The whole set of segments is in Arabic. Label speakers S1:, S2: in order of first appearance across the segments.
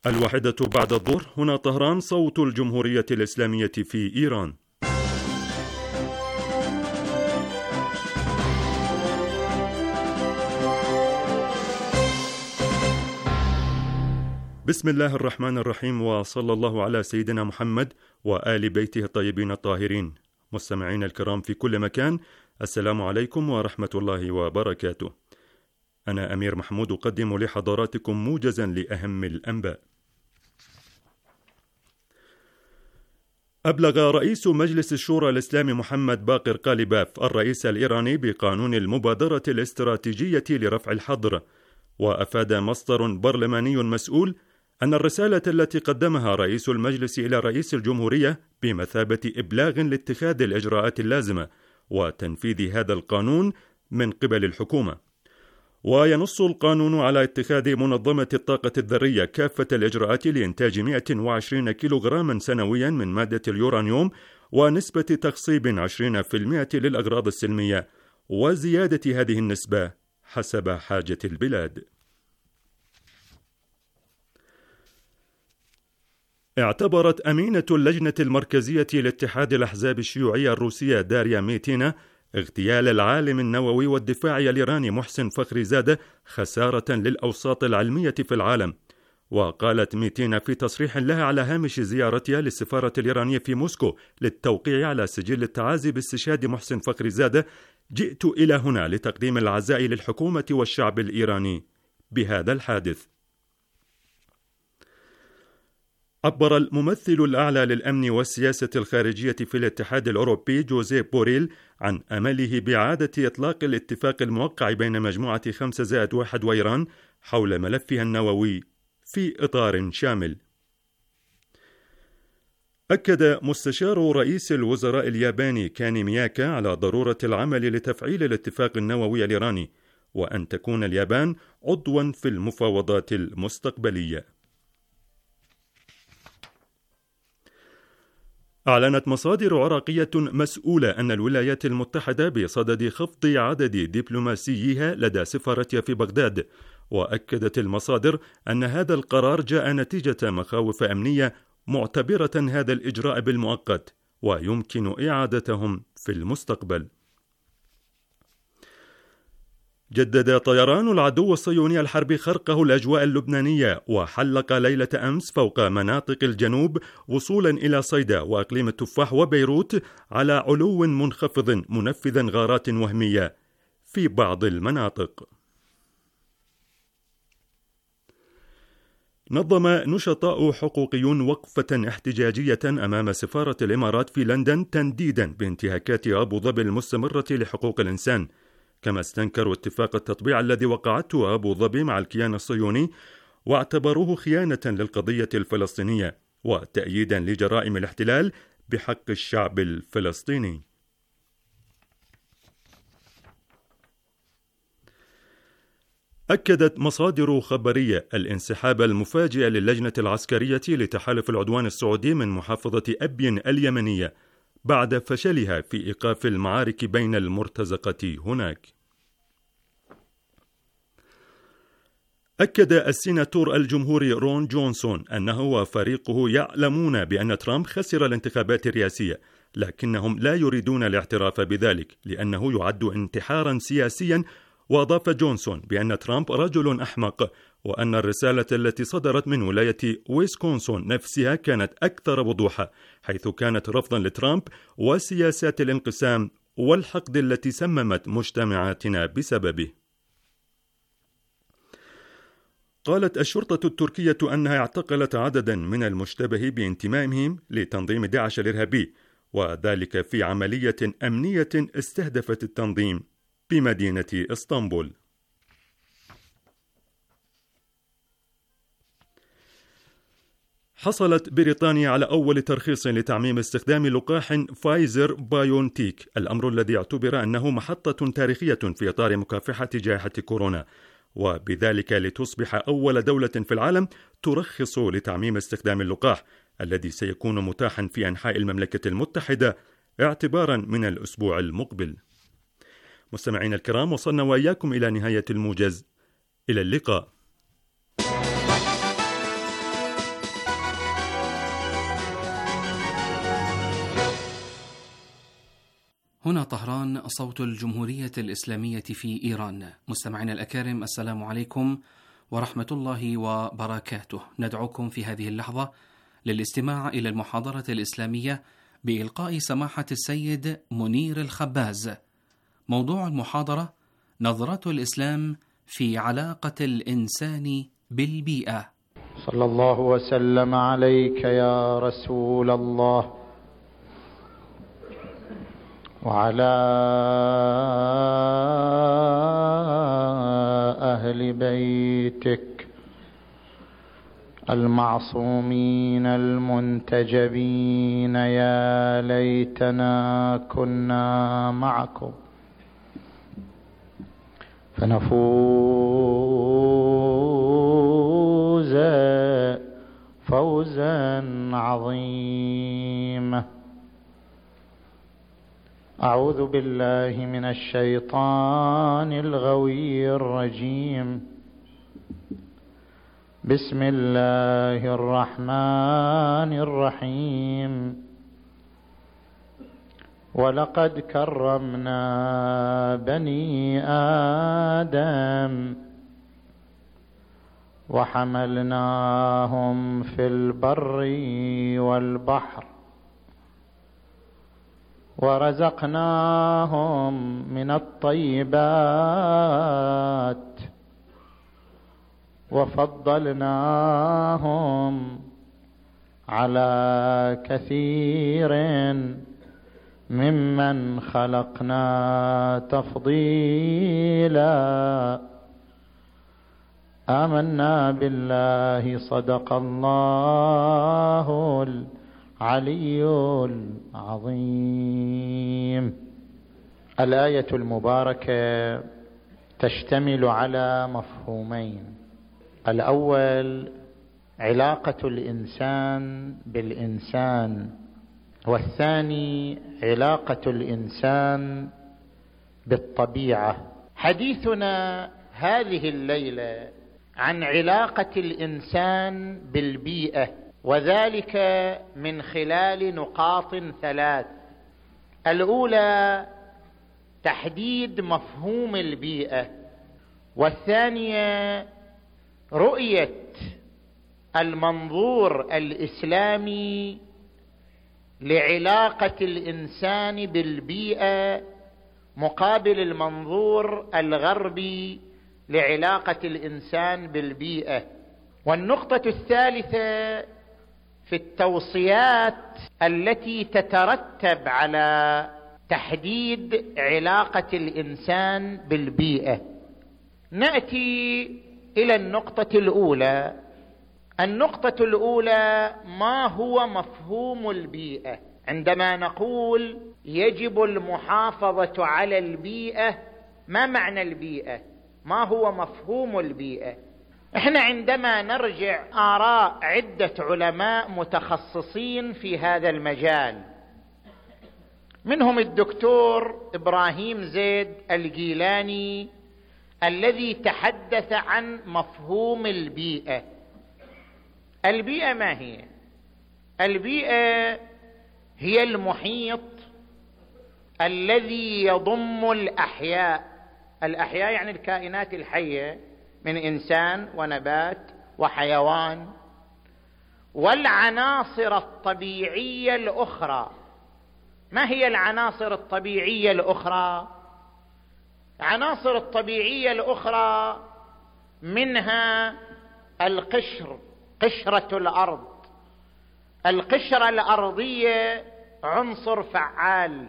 S1: الواحدة بعد الظهر، هنا طهران، صوت الجمهورية الإسلامية في إيران. بسم الله الرحمن الرحيم، وصلى الله على سيدنا محمد وآل بيته الطيبين الطاهرين. مستمعين الكرام في كل مكان، السلام عليكم ورحمة الله وبركاته. أنا أمير محمود أقدم لحضراتكم موجزا لأهم الأنباء. أبلغ رئيس مجلس الشورى الإسلامي محمد باقر قالباف الرئيس الإيراني بقانون المبادرة الاستراتيجية لرفع الحظر، وأفاد مصدر برلماني مسؤول أن الرسالة التي قدمها رئيس المجلس إلى رئيس الجمهورية بمثابة إبلاغ لاتخاذ الإجراءات اللازمة وتنفيذ هذا القانون من قبل الحكومة. وينص القانون على اتخاذ منظمة الطاقة الذرية كافة الإجراءات لإنتاج 120 كيلوغراما سنويا من مادة اليورانيوم، ونسبة تخصيب 20% للأغراض السلمية، وزيادة هذه النسبة حسب حاجة البلاد. اعتبرت أمينة اللجنة المركزية لاتحاد الأحزاب الشيوعية الروسية داريا ميتينا اغتيال العالم النووي والدفاعي الإيراني محسن فخريزادة خسارة للأوساط العلمية في العالم. وقالت ميتينا في تصريح لها على هامش زيارتها للسفارة الإيرانية في موسكو للتوقيع على سجل التعازي باستشهاد محسن فخريزادة: جئت إلى هنا لتقديم العزاء للحكومة والشعب الإيراني بهذا الحادث. عبر الممثل الأعلى للأمن والسياسة الخارجية في الاتحاد الأوروبي جوزيف بوريل عن أمله بإعادة إطلاق الاتفاق الموقع بين مجموعة 5+1 وإيران حول ملفها النووي في إطار شامل. أكد مستشار رئيس الوزراء الياباني كاني مياكا على ضرورة العمل لتفعيل الاتفاق النووي الإيراني، وأن تكون اليابان عضوا في المفاوضات المستقبلية. أعلنت مصادر عراقية مسؤولة أن الولايات المتحدة بصدد خفض عدد دبلوماسيها لدى سفارتها في بغداد، وأكدت المصادر أن هذا القرار جاء نتيجة مخاوف أمنية، معتبرة هذا الإجراء بالمؤقت ويمكن إعادتهم في المستقبل. جدد طيران العدو الصهيوني الحربي خرقه الأجواء اللبنانية، وحلق ليلة أمس فوق مناطق الجنوب وصولا إلى صيدا وأقليم التفاح وبيروت على علو منخفض، منفذا غارات وهمية في بعض المناطق. نظم نشطاء حقوقيون وقفة احتجاجية أمام سفارة الإمارات في لندن تنديدا بانتهاكات أبو ظبي المستمرة لحقوق الإنسان، كما استنكروا اتفاق التطبيع الذي وقعته أبو ظبي مع الكيان الصهيوني، واعتبروه خيانة للقضية الفلسطينية وتأييدا لجرائم الاحتلال بحق الشعب الفلسطيني. أكدت مصادر خبرية الانسحاب المفاجئ للجنة العسكرية لتحالف العدوان السعودي من محافظة أبين اليمنية بعد فشلها في إيقاف المعارك بين المرتزقة هناك. أكد السيناتور الجمهوري رون جونسون أنه وفريقه يعلمون بأن ترامب خسر الانتخابات الرئاسية، لكنهم لا يريدون الاعتراف بذلك لأنه يعد انتحارا سياسيا. وأضاف جونسون بأن ترامب رجل أحمق، وأن الرسالة التي صدرت من ولاية ويسكونسون نفسها كانت أكثر وضوحا، حيث كانت رفضا لترامب وسياسات الانقسام والحقد التي سممت مجتمعاتنا بسببه. قالت الشرطة التركية أنها اعتقلت عددا من المشتبه بانتمائهم لتنظيم داعش الإرهابي، وذلك في عملية أمنية استهدفت التنظيم بمدينة إسطنبول. حصلت بريطانيا على أول ترخيص لتعميم استخدام لقاح فايزر بايونتيك، الأمر الذي اعتبر أنه محطة تاريخية في إطار مكافحة جائحة كورونا، وبذلك لتصبح أول دولة في العالم ترخص لتعميم استخدام اللقاح الذي سيكون متاحا في أنحاء المملكة المتحدة اعتبارا من الأسبوع المقبل. مستمعين الكرام، وصلنا وإياكم إلى نهاية الموجز. إلى اللقاء.
S2: هنا طهران، صوت الجمهورية الإسلامية في إيران. مستمعينا الأكارم، السلام عليكم ورحمة الله وبركاته. ندعوكم في هذه اللحظة للاستماع إلى المحاضرة الإسلامية بإلقاء سماحة السيد منير الخباز. موضوع المحاضرة: نظرة الإسلام في علاقة الإنسان بالبيئة.
S3: صلى الله وسلم عليك يا رسول الله وعلى أهل بيتك المعصومين المنتجبين. يا ليتنا كنا معكم فنفوز فوزا عظيما. أعوذ بالله من الشيطان الغوي الرجيم. بسم الله الرحمن الرحيم. ولقد كرمنا بني آدم وحملناهم في البر والبحر ورزقناهم من الطيبات وفضلناهم على كثير ممن خلقنا تفضيلا. آمنا بالله، صدق الله العلي العظيم. الآية المباركة تشتمل على مفهومين: الأول علاقة الإنسان بالإنسان، والثاني علاقة الإنسان بالطبيعة. حديثنا هذه الليلة عن علاقة الإنسان بالبيئة، وذلك من خلال نقاط ثلاث. الأولى تحديد مفهوم البيئة، والثانية رؤية المنظور الإسلامي لعلاقة الإنسان بالبيئة مقابل المنظور الغربي لعلاقة الإنسان بالبيئة. والنقطة الثالثة في التوصيات التي تترتب على تحديد علاقة الإنسان بالبيئة. نأتي إلى النقطة الأولى. النقطة الأولى: ما هو مفهوم البيئة؟ عندما نقول يجب المحافظة على البيئة، ما معنى البيئة؟ ما هو مفهوم البيئة؟ احنا عندما نرجع آراء عدة علماء متخصصين في هذا المجال، منهم الدكتور إبراهيم زيد الجيلاني الذي تحدث عن مفهوم البيئة. البيئة ما هي؟ البيئة هي المحيط الذي يضم الأحياء. الأحياء يعني الكائنات الحية، من إنسان ونبات وحيوان، والعناصر الطبيعية الأخرى. ما هي العناصر الطبيعية الأخرى؟ العناصر الطبيعية الأخرى منها القشر، قشرة الأرض. القشرة الأرضية عنصر فعال.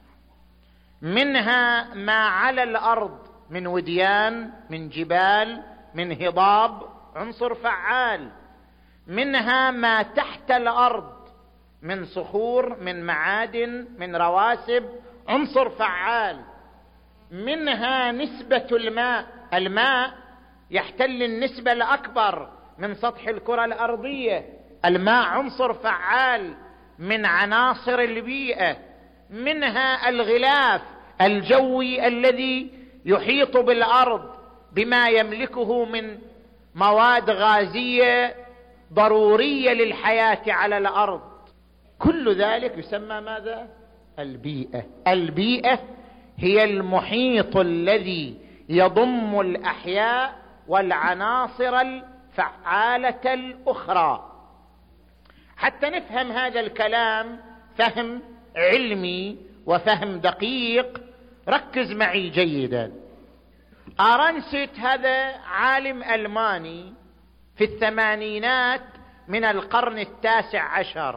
S3: منها ما على الأرض من وديان، من جبال، من هضاب، عنصر فعال. منها ما تحت الأرض من صخور، من معادن، من رواسب، عنصر فعال. منها نسبة الماء. الماء يحتل النسبة الأكبر من سطح الكرة الأرضية. الماء عنصر فعال من عناصر البيئة. منها الغلاف الجوي الذي يحيط بالأرض بما يملكه من مواد غازية ضرورية للحياة على الأرض. كل ذلك يسمى ماذا؟ البيئة هي المحيط الذي يضم الأحياء والعناصر الفعالة الأخرى. حتى نفهم هذا الكلام فهم علمي وفهم دقيق، ركز معي جيدا. أرنست هذا عالم ألماني في الثمانينات من القرن 19،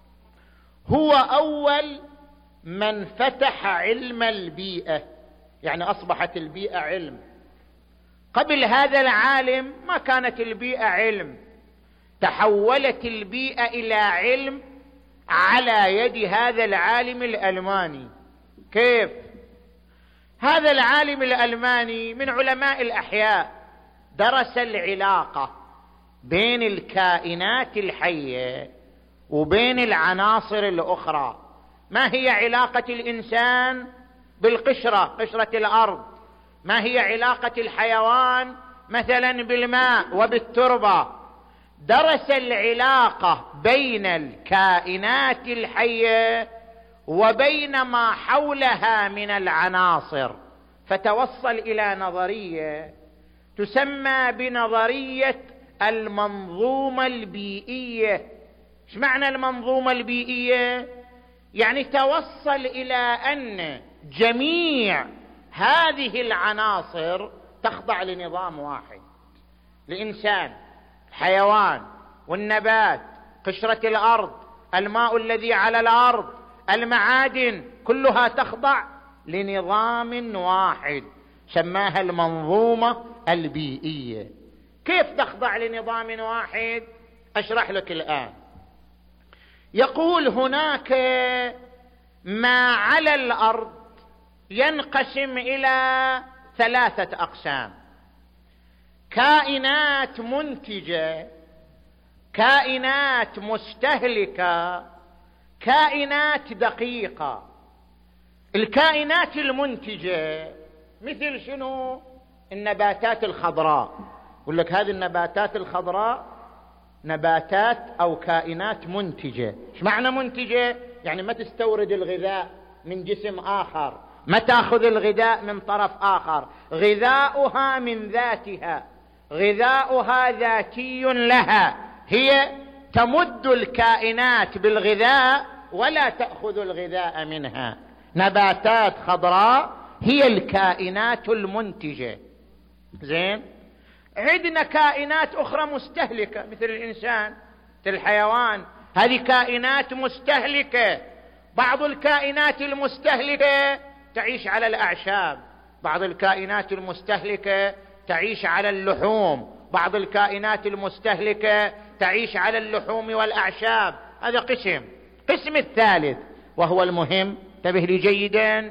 S3: هو أول من فتح علم البيئة، يعني أصبحت البيئة علم. قبل هذا العالم ما كانت البيئة علم، تحولت البيئة إلى علم على يد هذا العالم الألماني. كيف؟ هذا العالم الألماني من علماء الأحياء، درس العلاقة بين الكائنات الحية وبين العناصر الأخرى. ما هي علاقة الإنسان بالقشرة، قشرة الأرض؟ ما هي علاقة الحيوان مثلا بالماء وبالتربة؟ درس العلاقة بين الكائنات الحية وبين ما حولها من العناصر، فتوصل إلى نظرية تسمى بنظرية المنظومة البيئية. ايش معنى المنظومة البيئية؟ يعني توصل إلى أن جميع هذه العناصر تخضع لنظام واحد. الإنسان، الحيوان، والنبات، قشرة الأرض، الماء الذي على الأرض، المعادن، كلها تخضع لنظام واحد سماها المنظومة البيئية. كيف تخضع لنظام واحد؟ أشرح لك الآن. يقول هناك ما على الأرض ينقسم إلى 3 أقسام: كائنات منتجة، كائنات مستهلكة، كائنات دقيقة. الكائنات المنتجة مثل شنو؟ النباتات الخضراء. يقول لك هذه النباتات الخضراء نباتات أو كائنات منتجة. ايش معنى منتجة؟ يعني ما تستورد الغذاء من جسم آخر، ما تأخذ الغذاء من طرف آخر، غذاؤها من ذاتها، غذاؤها ذاتي لها، هي تمد الكائنات بالغذاء ولا تأخذ الغذاء منها. نباتات خضراء هي الكائنات المنتجة. زين؟ عندنا كائنات أخرى مستهلكة مثل الإنسان، مثل الحيوان، هذه كائنات مستهلكة. بعض الكائنات المستهلكة تعيش على الأعشاب، بعض الكائنات المستهلكة تعيش على اللحوم، بعض الكائنات المستهلكة تعيش على اللحوم والأعشاب. هذا قسم. قسم الثالث وهو المهم، انتبه لي جيدا،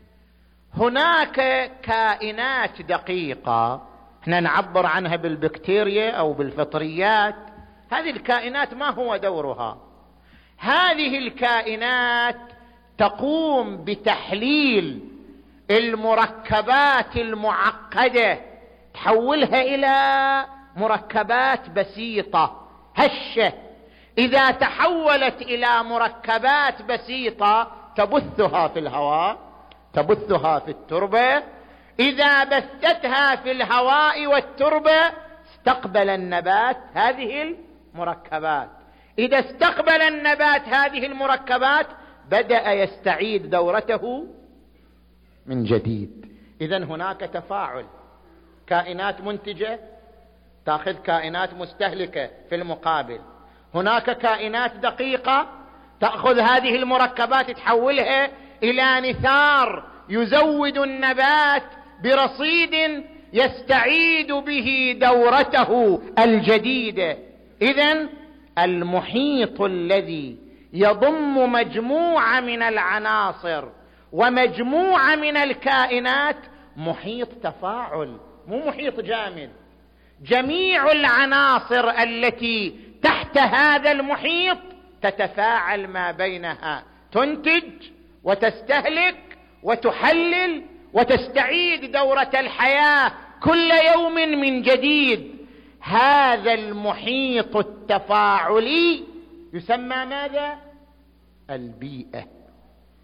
S3: هناك كائنات دقيقة احنا نعبر عنها بالبكتيريا أو بالفطريات. هذه الكائنات ما هو دورها؟ هذه الكائنات تقوم بتحليل المركبات المعقدة، تحولها إلى مركبات بسيطة هشة. إذا تحولت إلى مركبات بسيطة تبثها في الهواء، تبثها في التربة. إذا بثتها في الهواء والتربة استقبل النبات هذه المركبات. إذا استقبل النبات هذه المركبات بدأ يستعيد دورته من جديد. إذن هناك تفاعل، كائنات منتجة تأخذ كائنات مستهلكة في المقابل، هناك كائنات دقيقة تأخذ هذه المركبات تحولها إلى نثار يزود النبات برصيد يستعيد به دورته الجديدة. إذن المحيط الذي يضم مجموعة من العناصر ومجموعة من الكائنات محيط تفاعل، مو محيط جامد. جميع العناصر التي تحت هذا المحيط تتفاعل ما بينها، تنتج وتستهلك وتحلل وتستعيد دورة الحياة كل يوم من جديد. هذا المحيط التفاعلي يسمى ماذا؟ البيئة.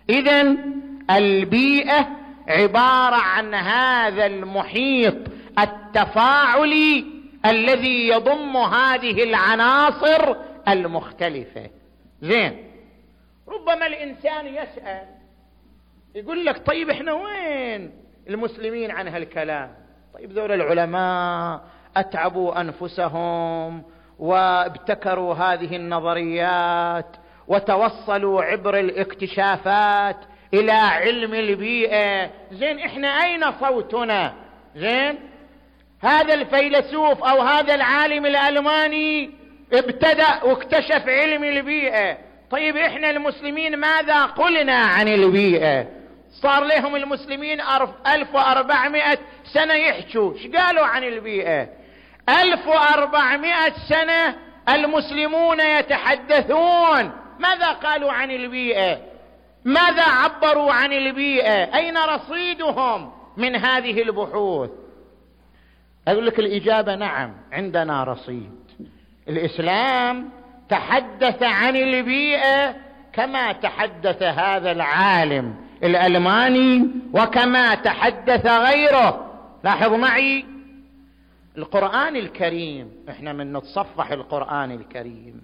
S3: إذن البيئة عبارة عن هذا المحيط التفاعلي الذي يضم هذه العناصر المختلفة. زين، ربما الإنسان يسأل يقول لك طيب احنا وين المسلمين عن هالكلام؟ طيب ذول العلماء أتعبوا أنفسهم وابتكروا هذه النظريات وتوصلوا عبر الاكتشافات إلى علم البيئة. زين، احنا أين صوتنا؟ زين، هذا الفيلسوف أو هذا العالم الألماني ابتدأ واكتشف علم البيئة. طيب احنا المسلمين ماذا قلنا عن البيئة؟ صار لهم المسلمين 1400 سنة يحكوا. ايش قالوا عن البيئة؟ 1400 سنة المسلمون يتحدثون. ماذا قالوا عن البيئة؟ ماذا عبروا عن البيئة؟ أين رصيدهم من هذه البحوث؟ أقول لك الإجابة نعم، عندنا رصيد. الإسلام تحدث عن البيئة كما تحدث هذا العالم الألماني وكما تحدث غيره. لاحظ معي القرآن الكريم، احنا من نتصفح القرآن الكريم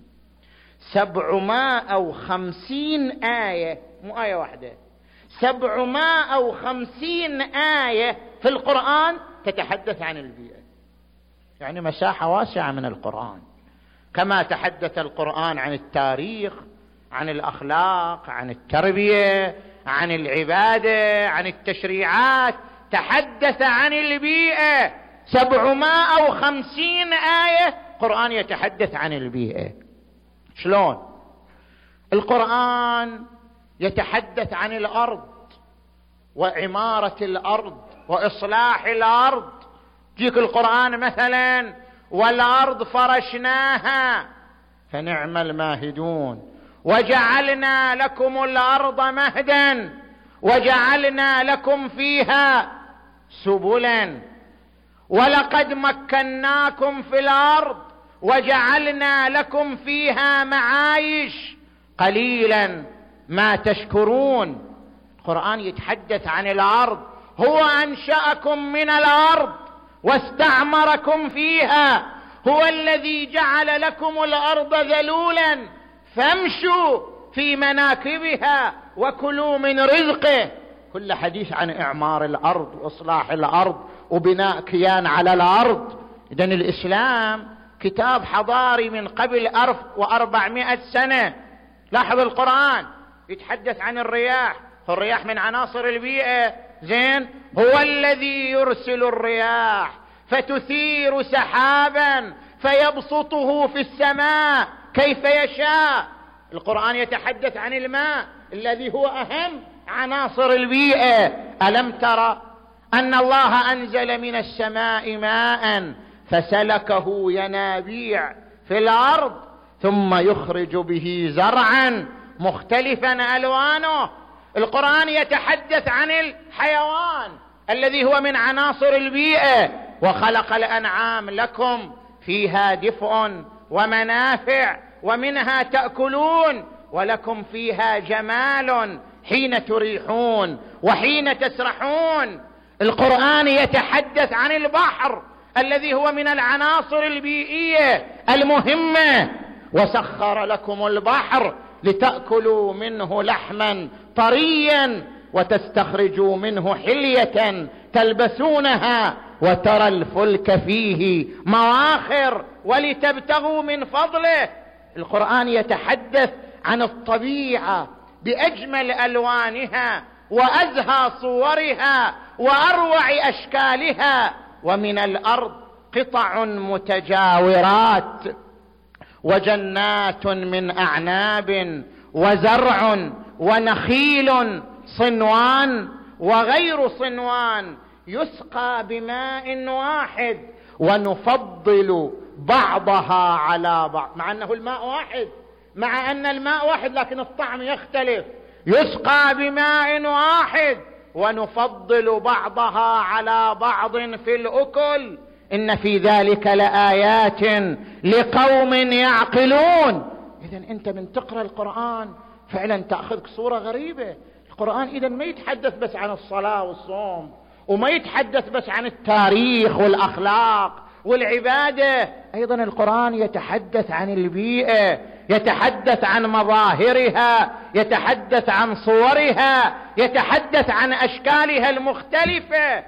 S3: 750 آية، مو آية واحدة، 750 آية في القرآن تتحدث عن البيئة. يعني مساحة واسعة من القرآن. كما تحدث القرآن عن التاريخ، عن الأخلاق، عن التربية، عن العبادة، عن التشريعات، تحدث عن البيئة. 750 آية قرآن يتحدث عن البيئة. شلون؟ القرآن يتحدث عن الأرض وعمارة الأرض وإصلاح الأرض. جيك القرآن مثلا والأرض فرشناها فنعم الماهدون وجعلنا لكم الأرض مهدا وجعلنا لكم فيها سبلا ولقد مكناكم في الأرض وجعلنا لكم فيها معايش قليلا ما تشكرون. القرآن يتحدث عن الأرض. هو أنشأكم من الأرض واستعمركم فيها، هو الذي جعل لكم الأرض ذلولا فامشوا في مناكبها وكلوا من رزقه. كل حديث عن إعمار الأرض وإصلاح الأرض وبناء كيان على الأرض. إذن الإسلام كتاب حضاري من قبل 1400 سنة. لاحظ القرآن يتحدث عن الرياح. الرياح من عناصر البيئة. زين، هو الذي يرسل الرياح فتثير سحابا فيبسطه في السماء كيف يشاء. القرآن يتحدث عن الماء الذي هو أهم عناصر البيئة. ألم ترى أن الله أنزل من السماء ماء فسلكه ينابيع في الأرض ثم يخرج به زرعا مختلفا ألوانه. القرآن يتحدث عن الحيوان الذي هو من عناصر البيئة. وخلق الأنعام لكم فيها دفء ومنافع ومنها تأكلون ولكم فيها جمال حين تريحون وحين تسرحون. القرآن يتحدث عن البحر الذي هو من العناصر البيئية المهمة. وسخر لكم البحر لتأكلوا منه لحما طريا وتستخرجوا منه حلية تلبسونها وترى الفلك فيه مواخر ولتبتغوا من فضله. القرآن يتحدث عن الطبيعة بأجمل ألوانها وأزهى صورها وأروع أشكالها. ومن الأرض قطع متجاورات وجنات من أعناب وزرع ونخيل صنوان وغير صنوان يسقى بماء واحد ونفضل بعضها على بعض. مع أنه الماء واحد، مع أن الماء واحد لكن الطعم يختلف. يسقى بماء واحد ونفضل بعضها على بعض في الأكل. إن في ذلك لآيات لقوم يعقلون. إذن أنت من تقرأ القرآن فعلا تأخذك صورة غريبة. القرآن إذا ما يتحدث بس عن الصلاة والصوم، وما يتحدث بس عن التاريخ والأخلاق والعبادة، أيضا القرآن يتحدث عن البيئة، يتحدث عن مظاهرها، يتحدث عن صورها، يتحدث عن أشكالها المختلفة.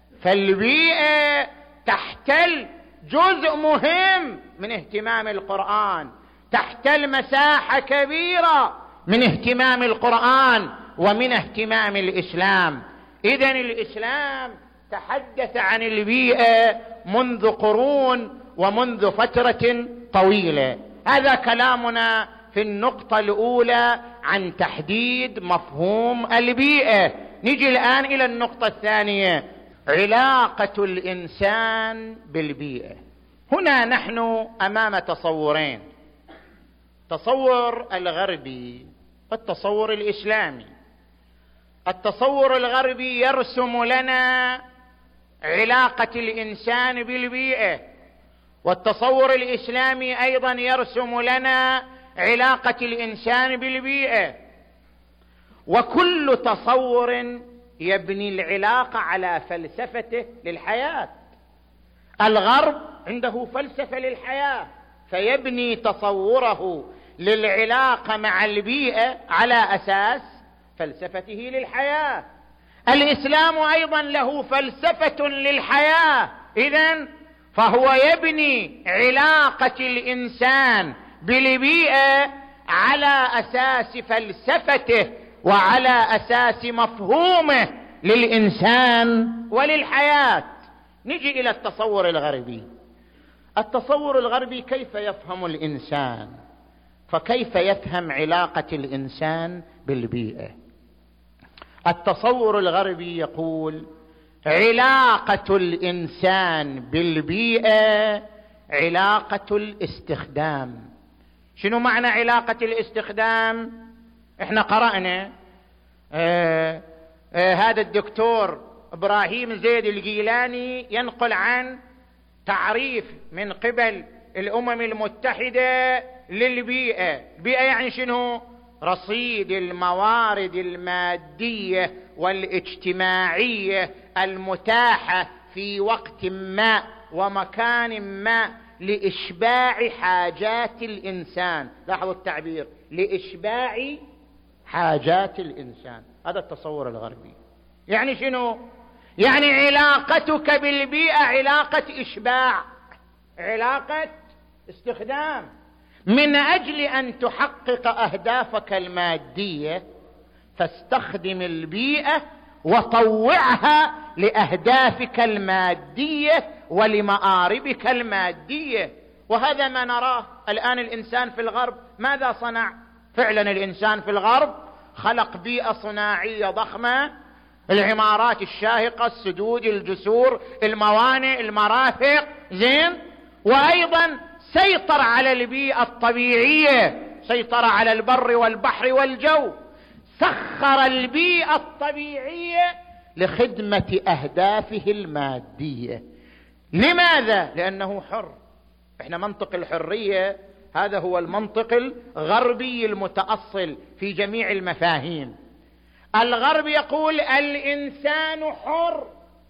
S3: فالبيئة تحتل جزء مهم من اهتمام القرآن، تحتل مساحة كبيرة من اهتمام القرآن ومن اهتمام الإسلام. إذن الإسلام تحدث عن البيئة منذ قرون ومنذ فترة طويلة. هذا كلامنا في النقطة الأولى عن تحديد مفهوم البيئة. نجي الآن إلى النقطة الثانية، علاقة الإنسان بالبيئة. هنا نحن أمام تصورين، التصور الغربي والتصور الإسلامي. التصور الغربي يرسم لنا علاقة الإنسان بالبيئة، والتصور الإسلامي أيضا يرسم لنا علاقة الإنسان بالبيئة، وكل تصور يبني العلاقة على فلسفته للحياة. الغرب عنده فلسفة للحياة، فيبني تصوره للعلاقة مع البيئة على أساس فلسفته للحياة. الإسلام أيضا له فلسفة للحياة، إذن فهو يبني علاقة الإنسان بالبيئة على أساس فلسفته وعلى أساس مفهومه للإنسان وللحياة. نجي إلى التصور الغربي. التصور الغربي كيف يفهم الإنسان، فكيف يفهم علاقة الإنسان بالبيئة؟ التصور الغربي يقول علاقة الإنسان بالبيئة علاقة الاستخدام. شنو معنى علاقة الاستخدام؟ احنا قرأنا هذا الدكتور إبراهيم زيد الجيلاني ينقل عن تعريف من قبل الأمم المتحدة للبيئة. البيئة يعني شنو؟ رصيد الموارد المادية والاجتماعية المتاحة في وقت ما ومكان ما لإشباع حاجات الإنسان. لاحظوا التعبير، لإشباع حاجات الإنسان. هذا التصور الغربي. يعني شنو؟ يعني علاقتك بالبيئة علاقة إشباع، علاقة استخدام. من أجل أن تحقق أهدافك المادية فاستخدم البيئة وطوعها لأهدافك المادية ولمآربك المادية. وهذا ما نراه الآن. الإنسان في الغرب ماذا صنع؟ فعلا الإنسان في الغرب خلق بيئة صناعية ضخمة، العمارات الشاهقة، السدود، الجسور، الموانئ، المرافق، زين. وأيضا سيطر على البيئة الطبيعية، سيطر على البر والبحر والجو، سخر البيئة الطبيعية لخدمة أهدافه المادية. لماذا؟ لأنه حر. احنا منطق الحرية هذا هو المنطق الغربي المتأصل في جميع المفاهيم. الغرب يقول الإنسان حر،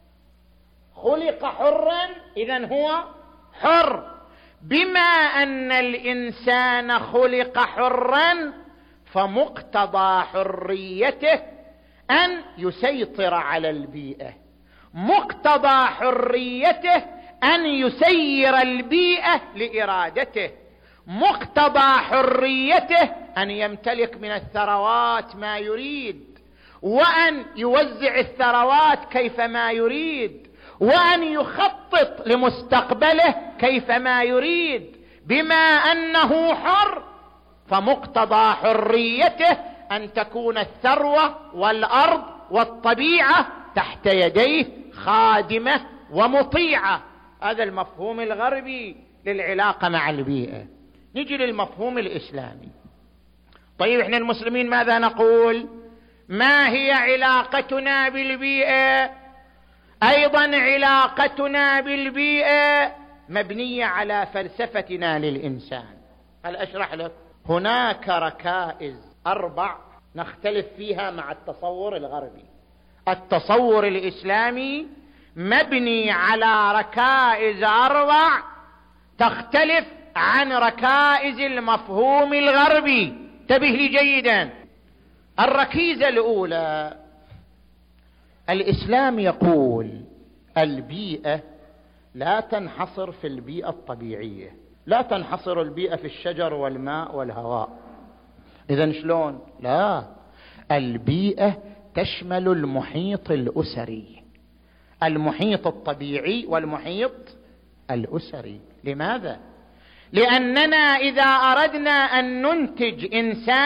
S3: خلق حرا، إذن هو حر. بما أن الإنسان خلق حرا فمقتضى حريته أن يسيطر على البيئة، مقتضى حريته أن يسير البيئة لإرادته، مقتضى حريته أن يمتلك من الثروات ما يريد، وأن يوزع الثروات كيفما يريد، وأن يخطط لمستقبله كيفما يريد. بما أنه حر فمقتضى حريته أن تكون الثروة والأرض والطبيعة تحت يديه خادمة ومطيعة. هذا المفهوم الغربي للعلاقة مع البيئة. نجي للمفهوم الإسلامي. طيب احنا المسلمين ماذا نقول؟ ما هي علاقتنا بالبيئة؟ أيضا علاقتنا بالبيئة مبنية على فلسفتنا للإنسان. هل أشرح لك؟ هناك ركائز 4 نختلف فيها مع التصور الغربي. التصور الإسلامي مبني على ركائز 4 تختلف عن ركائز المفهوم الغربي. انتبه لي جيدا. الركيزة الأولى، الإسلام يقول البيئة لا تنحصر في البيئة الطبيعية، لا تنحصر البيئة في الشجر والماء والهواء. إذن شلون؟ لا، البيئة تشمل المحيط الأسري، المحيط الطبيعي والمحيط الأسري. لماذا؟ لأننا إذا أردنا أن ننتج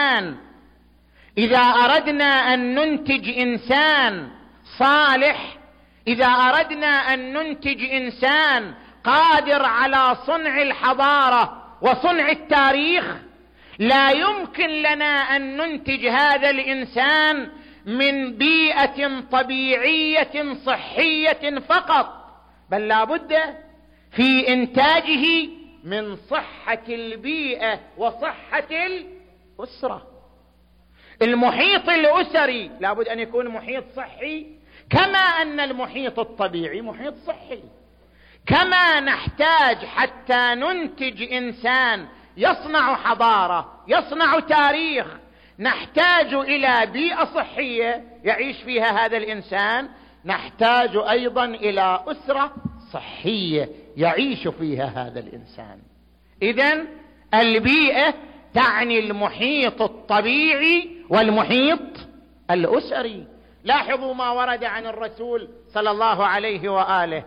S3: إنسان صالح، إذا أردنا أن ننتج إنسان قادر على صنع الحضارة وصنع التاريخ، لا يمكن لنا أن ننتج هذا الإنسان من بيئة طبيعية صحية فقط، بل لا بد في إنتاجه من صحة البيئة وصحة الأسرة. المحيط الأسري لا بد أن يكون محيط صحي، كما أن المحيط الطبيعي محيط صحي. كما نحتاج حتى ننتج إنسان يصنع حضارة يصنع تاريخ، نحتاج إلى بيئة صحية يعيش فيها هذا الإنسان، نحتاج أيضا إلى أسرة صحية يعيش فيها هذا الإنسان. إذن البيئة تعني المحيط الطبيعي والمحيط الأسري. لاحظوا ما ورد عن الرسول صلى الله عليه وآله: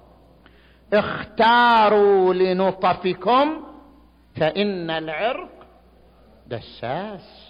S3: اختاروا لنطفكم فإن العرق دساس.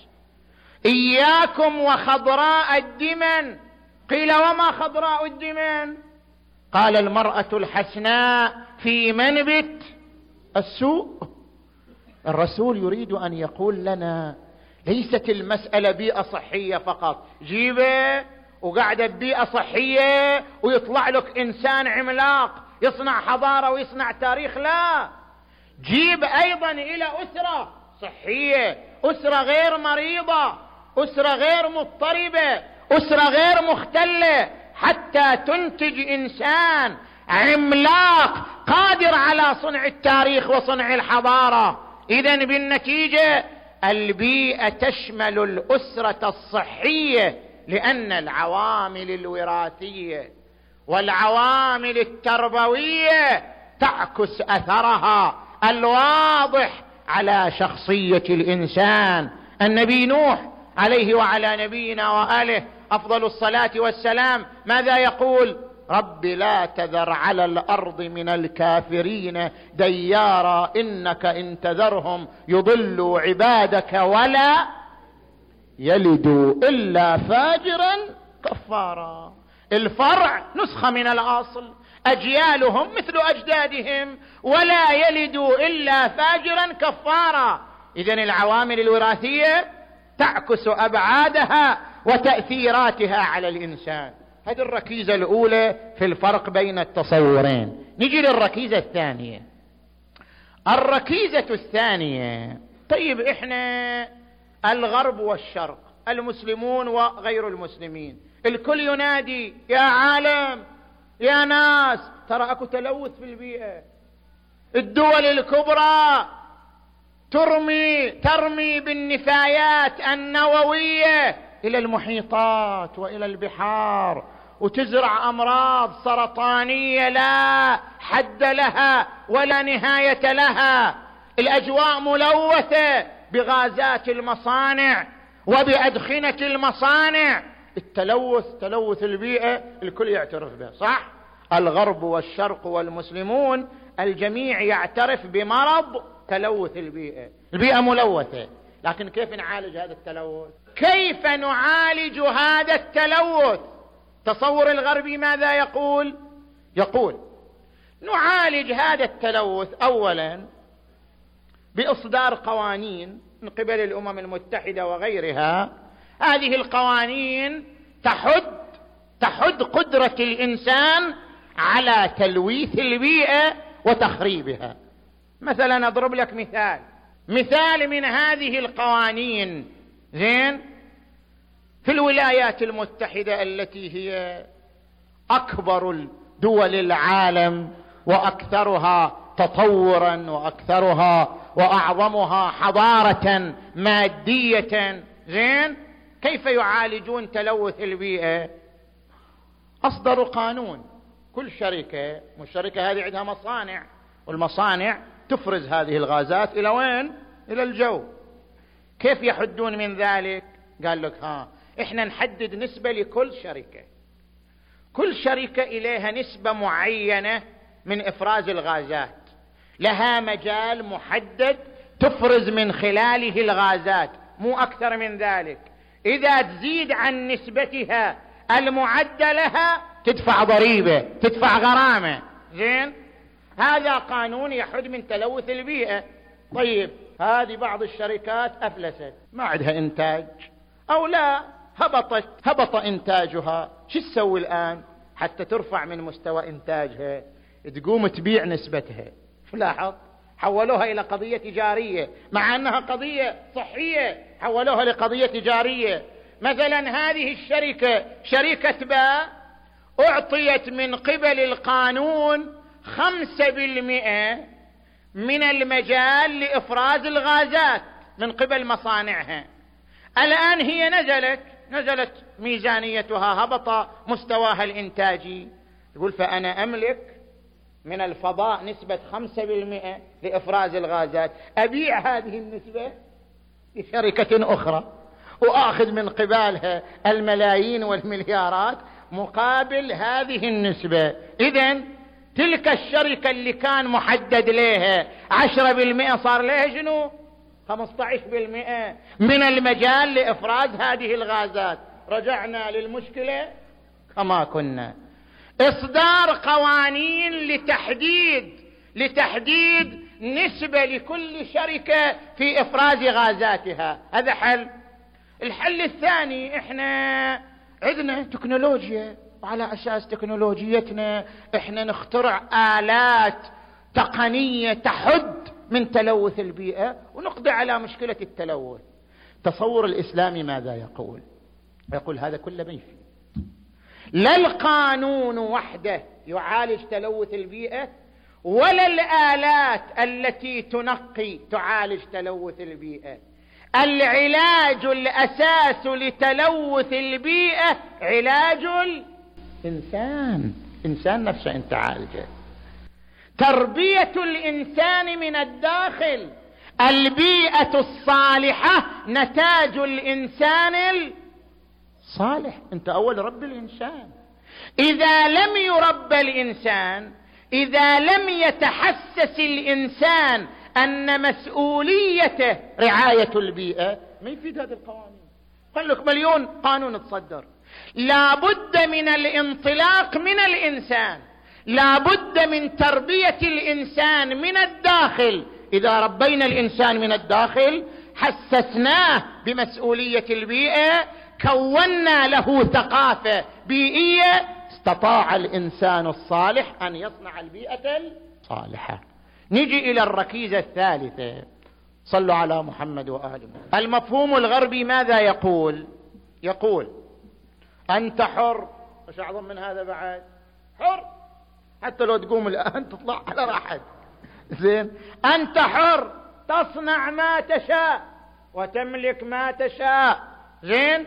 S3: إياكم وخضراء الدمن. قيل: وما خضراء الدمن؟ قال: المرأة الحسناء في منبت السوء. الرسول يريد أن يقول لنا ليست المسألة بيئة صحية فقط، جيبه وقاعدة ببيئة صحية ويطلع لك إنسان عملاق يصنع حضارة ويصنع تاريخ. لا، جيب أيضا إلى أسرة صحية، أسرة غير مريضة، أسرة غير مضطربة، أسرة غير مختلة، حتى تنتج إنسان عملاق قادر على صنع التاريخ وصنع الحضارة. إذن بالنتيجة البيئة تشمل الأسرة الصحية، لأن العوامل الوراثية والعوامل التربوية تعكس أثرها الواضح على شخصية الإنسان. النبي نوح عليه وعلى نبينا وآله أفضل الصلاة والسلام ماذا يقول؟ رب لا تذر على الأرض من الكافرين ديارا إنك إن تذرهم يضلوا عبادك ولا يلدوا إلا فاجرا كفارا. الفرع نسخة من الأصل، أجيالهم مثل أجدادهم، ولا يلدوا إلا فاجرا كفارا. إذن العوامل الوراثية تعكس أبعادها وتأثيراتها على الإنسان. هذه الركيزة الأولى في الفرق بين التصورين. نجي للركيزة الثانية. الركيزة الثانية، طيب إحنا الغرب والشرق، المسلمون وغير المسلمين، الكل ينادي يا عالم يا ناس ترى أكو تلوث في البيئة. الدول الكبرى ترمي بالنفايات النووية إلى المحيطات وإلى البحار، وتزرع أمراض سرطانية لا حد لها ولا نهاية لها. الأجواء ملوثة بغازات المصانع وبأدخنة المصانع. تلوث البيئة الكل يعترف به، صح؟ الغرب والشرق والمسلمون الجميع يعترف بمرض تلوث البيئة. البيئة ملوثة، لكن كيف نعالج هذا التلوث؟ كيف نعالج هذا التلوث؟ تصور الغربي ماذا يقول؟ يقول نعالج هذا التلوث أولا بإصدار قوانين من قبل الأمم المتحدة وغيرها. هذه القوانين تحد قدرة الإنسان على تلويث البيئة وتخريبها. مثلا أضرب لك مثال من هذه القوانين. زين، في الولايات المتحدة التي هي أكبر دول العالم وأكثرها تطورا وأكثرها وأعظمها حضارة مادية، زين، كيف يعالجون تلوث البيئة؟ أصدروا قانون، كل شركة، والشركة هذه عندها مصانع، والمصانع تفرز هذه الغازات إلى وين؟ إلى الجو. كيف يحدون من ذلك؟ قال لك إحنا نحدد نسبة لكل شركة، كل شركة إليها نسبة معينة من إفراز الغازات، لها مجال محدد تفرز من خلاله الغازات، مو أكثر من ذلك. إذا تزيد عن نسبتها المعدة لها تدفع ضريبة، تدفع غرامة، زين. هذا قانون يحد من تلوث البيئة. طيب هذه بعض الشركات أفلست، ما عندها إنتاج أو لا هبط إنتاجها، شو تسوي الآن حتى ترفع من مستوى إنتاجها؟ تقوم تبيع نسبتها. لاحظ، حولوها إلى قضية تجارية، مع أنها قضية صحية حولوها لقضية تجارية. مثلا هذه الشركة، شركة باء، أعطيت من قبل القانون 5% من المجال لإفراز الغازات من قبل مصانعها. الآن هي نزلت ميزانيتها، هبط مستواها الإنتاجي. يقول فأنا أملك من الفضاء نسبة 5% لإفراز الغازات، أبيع هذه النسبة لشركة أخرى وآخذ من قبالها الملايين والمليارات مقابل هذه النسبة. إذن تلك الشركة اللي كان محدد لها 10% صار لها شنو؟ 15% من المجال لإفراز هذه الغازات. رجعنا للمشكلة كما كنا. إصدار قوانين لتحديد نسبة لكل شركة في إفراز غازاتها، هذا حل. الحل الثاني، إحنا عندنا تكنولوجيا، وعلى أساس تكنولوجيتنا إحنا نخترع آلات تقنية تحد من تلوث البيئة ونقضي على مشكلة التلوث. تصور الإسلامي ماذا يقول؟ يقول هذا كله ما يفيد، لا القانون وحده يعالج تلوث البيئة، ولا الآلات التي تنقي تعالج تلوث البيئة. العلاج الأساس لتلوث البيئة علاج الإنسان نفسه، أنت عالجه. تربية الإنسان من الداخل. البيئة الصالحة نتاج الإنسان الصالح. أنت أول رب الإنسان. إذا لم يربى الإنسان، إذا لم يتحسس الإنسان أن مسؤوليته رعاية البيئة، ما يفيد هذه القوانين. قال لك مليون قانون تصدر. لا بد من الانطلاق من الإنسان، لا بد من تربية الإنسان من الداخل. إذا ربينا الإنسان من الداخل، حسسناه بمسؤولية البيئة، كونا له ثقافة بيئية، استطاع الإنسان الصالح أن يصنع البيئة الصالحة. نجي إلى الركيزة الثالثة، صلوا على محمد وآله. المفهوم الغربي ماذا يقول؟ يقول أنت حر. مش أعظم من هذا بعد؟ حر، حتى لو تقوم الآن تطلع على راحتك، زين. أنت حر، تصنع ما تشاء وتملك ما تشاء، زين.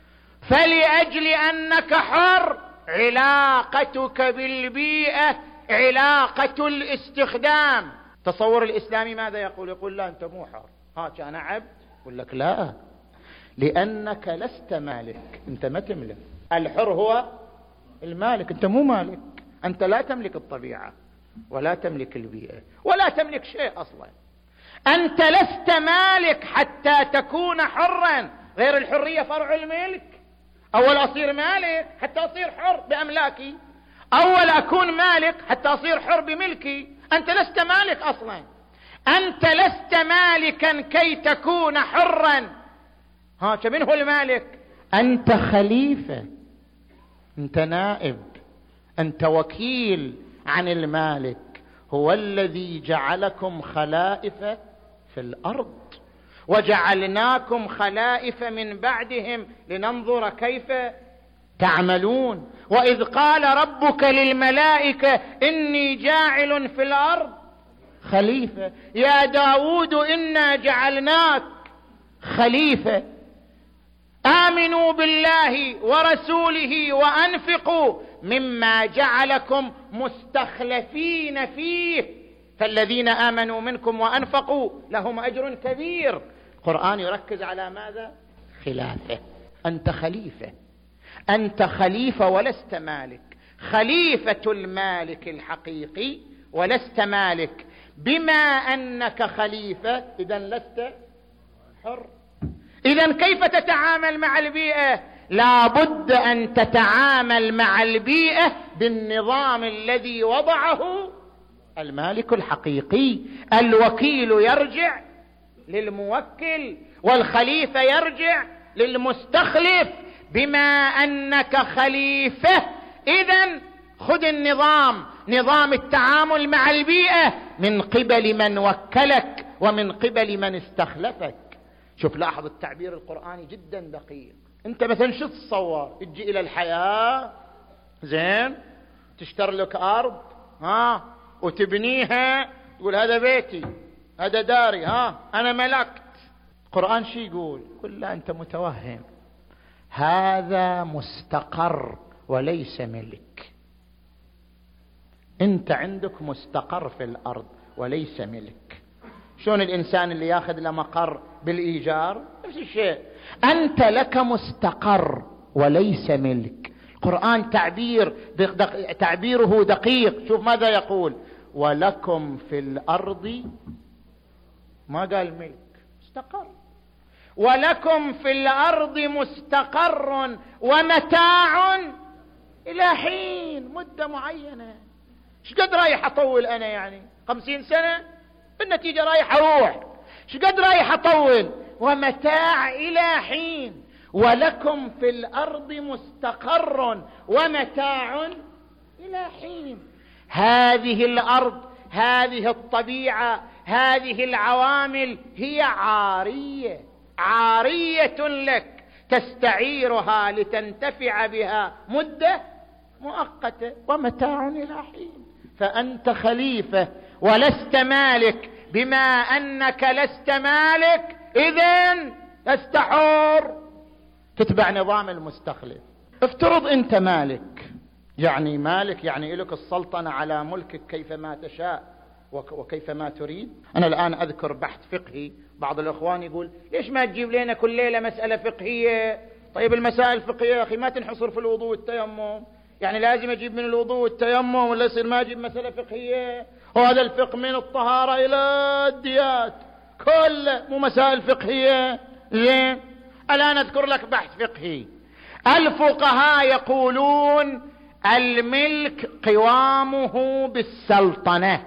S3: فلأجل أنك حر، علاقتك بالبيئة علاقة الاستخدام. تصور الإسلامي ماذا يقول؟ يقول لا أنت مو حر، كان عبد. يقول لك لا، لأنك لست مالك، أنت ما تملك. الحر هو المالك، أنت مو مالك. أنت لا تملك الطبيعة ولا تملك البيئة ولا تملك شيء أصلا. أنت لست مالك حتى تكون حرا. غير الحرية فرع الملك. أول أصير مالك حتى أصير حر بأملاكي، أول أكون مالك حتى أصير حر بملكي. أنت لست مالك أصلا، أنت لست مالكا كي تكون حرا. من هو المالك؟ أنت خليفة، أنت نائب، أنت وكيل عن المالك. هو الذي جعلكم خلائف في الأرض وجعلناكم خلائف من بعدهم لننظر كيف تعملون. وإذ قال ربك للملائكة إني جاعل في الأرض خليفة يا داود إنا جعلناك خليفة آمنوا بالله ورسوله وأنفقوا مما جعلكم مستخلفين فيه فالذين آمنوا منكم وأنفقوا لهم أجر كبير. القرآن يركز على ماذا؟ خلافة. أنت خليفة، أنت خليفة ولست مالك، خليفة المالك الحقيقي ولست مالك. بما أنك خليفة إذن لست حر. إذن كيف تتعامل مع البيئة؟ لا بد أن تتعامل مع البيئة بالنظام الذي وضعه المالك الحقيقي. الوكيل يرجع للموكل والخليفة يرجع للمستخلف. بما أنك خليفة إذن خذ النظام، نظام التعامل مع البيئة من قبل من وكلك ومن قبل من استخلفك. شوف لاحظ التعبير القرآني جدا دقيق. انت مثلا شو تتصور؟ تجي الى الحياة زين تشتري لك ارض وتبنيها تقول هذا بيتي هذا داري انا ملكت. القرآن شو يقول؟ قل لا انت متوهم، هذا مستقر وليس ملك. انت عندك مستقر في الارض وليس ملك. شلون الانسان اللي ياخذ له مقر بالايجار؟ نفس الشيء، انت لك مستقر وليس ملك. القرآن تعبيره دقيق. شوف ماذا يقول؟ ولكم في الارض، ما قال ملك، مستقر. ولكم في الارض مستقر ومتاع الى حين، مدة معينة. ايش قد رايح اطول انا؟ يعني 50 سنة بالنتيجة رايح اروح. ايش قد رايح اطول؟ ومتاع الى حين. ولكم في الارض مستقر ومتاع الى حين. هذه الارض، هذه الطبيعة، هذه العوامل هي عارية، عارية لك تستعيرها لتنتفع بها مدة مؤقتة ومتاع إلى حين. فأنت خليفة ولست مالك. بما أنك لست مالك إذن لست حر، تتبع نظام المستخلف. افترض أنت مالك، يعني مالك يعني لك السلطنة على ملكك كيفما تشاء وكيفما تريد. أنا الآن أذكر بحث فقهي، بعض الأخوان يقول ليش ما تجيب لنا كل ليلة مسألة فقهية؟ طيب المسائل الفقهية يا أخي ما تنحصر في الوضوء والتيمم، يعني لازم أجيب من الوضوء والتيمم ولا يصير ما أجيب مسألة فقهية؟ وهذا الفقه من الطهارة إلى الديات كله مو مسائل فقهية. زين، الآن أذكر لك بحث فقهي. الفقهاء يقولون الملك قوامه بالسلطنة.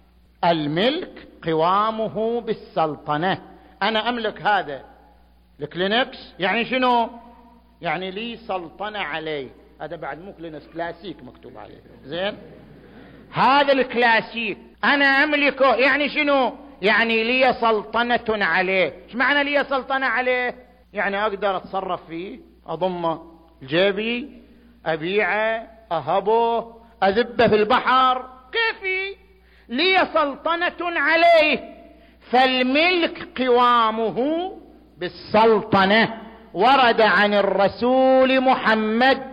S3: الملك قوامه بالسلطنة. أنا أملك هذا الكلينكس، يعني شنو؟ يعني لي سلطنة عليه. هذا بعد مو كلينكس، كلاسيك مكتوب عليه. زين، هذا الكلاسيك أنا أملكه، يعني شنو؟ يعني لي سلطنة عليه. ايش معنى لي سلطنة عليه؟ يعني أقدر أتصرف فيه، أضمه جيبي، أبيعه، أهبه، أذبه في البحر، كيفي؟ لي سلطنة عليه. فالملك قوامه بالسلطنة. ورد عن الرسول محمد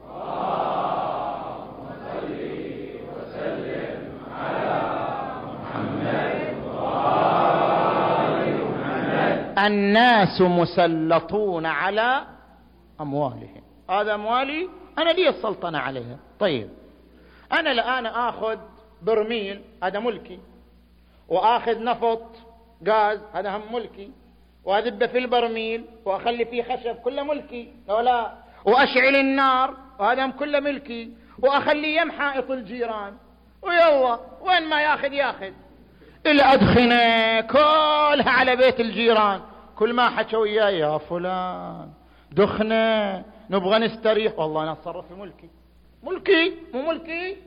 S3: الناس مسلطون على أموالهم. هذا أموالي أنا لي السلطنة عليها. طيب أنا الآن آخذ برميل، هذا ملكي، وآخذ نفط غاز، هذا هم ملكي، وأذبه في البرميل وأخلي فيه خشب، كله ملكي ولا، وأشعل النار وهذا هم كله ملكي، وأخلي يم حائط الجيران، ويلا وين ما ياخذ ياخذ. الأدخنة كلها على بيت الجيران، كل ما حكوا وياي يا فلان دخنة نبغى نستريح، والله أنا أتصرف في ملكي. ملكي مو ملكي؟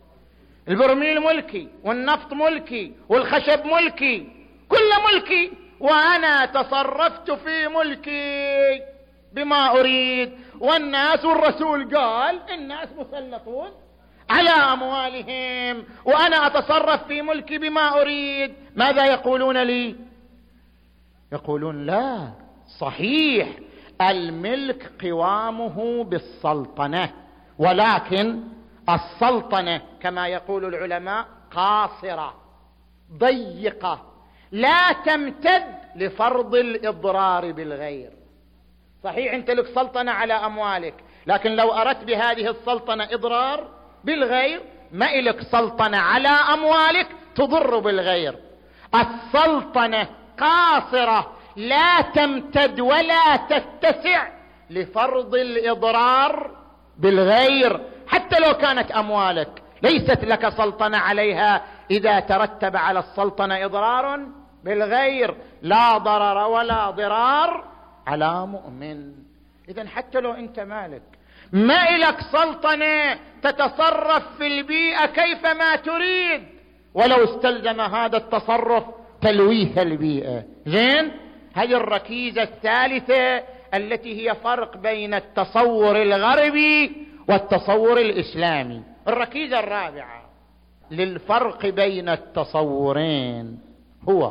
S3: البرميل ملكي، والنفط ملكي، والخشب ملكي، كله ملكي. وأنا تصرفت في ملكي بما أريد، والناس والرسول قال الناس مسلطون على أموالهم وأنا أتصرف في ملكي بما أريد، ماذا يقولون لي؟ يقولون لا، صحيح الملك قوامه بالسلطنة، ولكن السلطنة كما يقول العلماء قاصرة ضيقة لا تمتد لفرض الإضرار بالغير. صحيح أنت لك سلطنة على أموالك، لكن لو أردت بهذه السلطنة إضرار بالغير ما إلك سلطنة على أموالك تضر بالغير. السلطنة قاصرة لا تمتد ولا تتسع لفرض الإضرار بالغير، حتى لو كانت أموالك ليست لك سلطنة عليها إذا ترتب على السلطنة إضرار بالغير، لا ضرر ولا ضرار على مؤمن. إذن حتى لو أنت مالك ما إلك سلطنة تتصرف في البيئة كيفما تريد، ولو استلزم هذا التصرف تلويه البيئة. زين، هذه الركيزة الثالثة التي هي فرق بين التصور الغربي والتصور الإسلامي. الركيزة الرابعة للفرق بين التصورين هو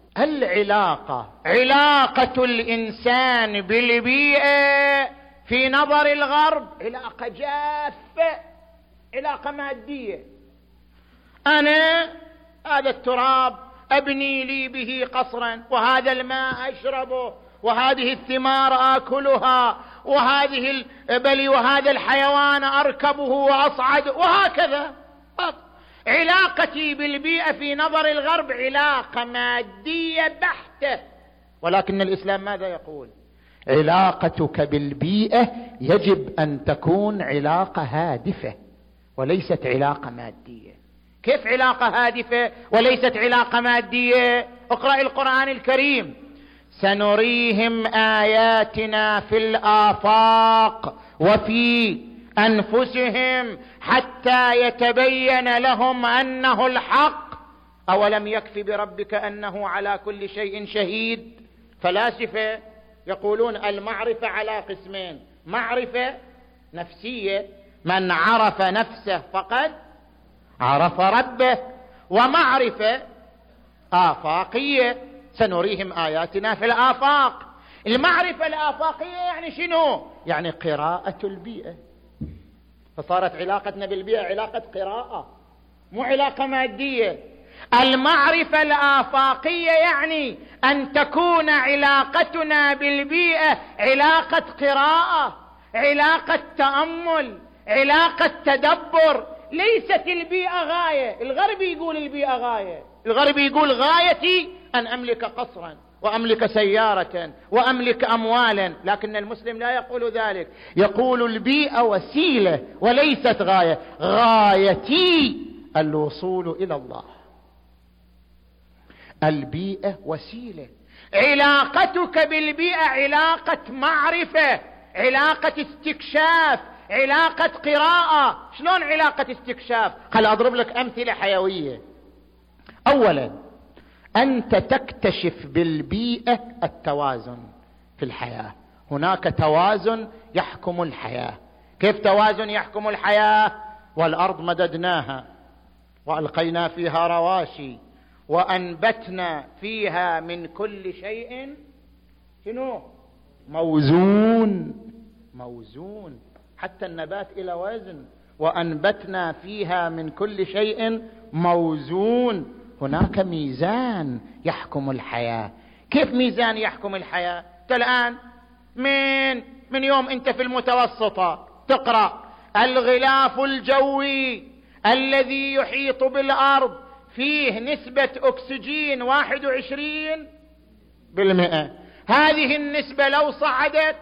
S3: علاقة الإنسان بالبيئة في نظر الغرب علاقة جافة، علاقة مادية. أنا هذا التراب أبني لي به قصرا، وهذا الماء أشربه، وهذه الثمار آكلها، وهذه الإبل وهذا الحيوان أركبه وأصعد، وهكذا. علاقتي بالبيئة في نظر الغرب علاقة مادية بحتة، ولكن الإسلام ماذا يقول؟ علاقتك بالبيئة يجب أن تكون علاقة هادفة وليست علاقة مادية. كيف علاقة هادفة وليست علاقة مادية؟ اقرأ القرآن الكريم: سنريهم آياتنا في الآفاق وفي أنفسهم حتى يتبين لهم أنه الحق أولم يكف بربك أنه على كل شيء شهيد. فلاسفة يقولون المعرفة على قسمين: معرفة نفسية، من عرف نفسه فقد عرف ربه، ومعرفة آفاقية، سنريهم آياتنا في الآفاق. المعرفة الآفاقية يعني شنو؟ يعني قراءة البيئة. فصارت علاقتنا بالبيئة علاقة قراءة مو علاقة مادية. المعرفة الآفاقية يعني أن تكون علاقتنا بالبيئة علاقة قراءة، علاقة تأمل، علاقة تدبر، ليست البيئة غاية. الغرب يقول البيئة غاية، الغرب يقول غايتي أن أملك قصرا وأملك سيارة وأملك أموالا، لكن المسلم لا يقول ذلك، يقول البيئة وسيلة وليست غاية. غايتي الوصول إلى الله، البيئة وسيلة. علاقتك بالبيئة علاقة معرفة، علاقة استكشاف، علاقة قراءة. شلون علاقة استكشاف؟ خل أضرب لك أمثلة حيوية. أولا، أنت تكتشف بالبيئة التوازن في الحياة. هناك توازن يحكم الحياة. كيف توازن يحكم الحياة؟ والأرض مددناها وألقينا فيها رواسي وأنبتنا فيها من كل شيء شنو؟ موزون. موزون، حتى النبات إلى وزن. وأنبتنا فيها من كل شيء موزون. هناك ميزان يحكم الحياة. كيف ميزان يحكم الحياة؟ الآن من يوم أنت في المتوسطة تقرأ الغلاف الجوي الذي يحيط بالأرض فيه نسبة أكسجين 21%. هذه النسبة لو صعدت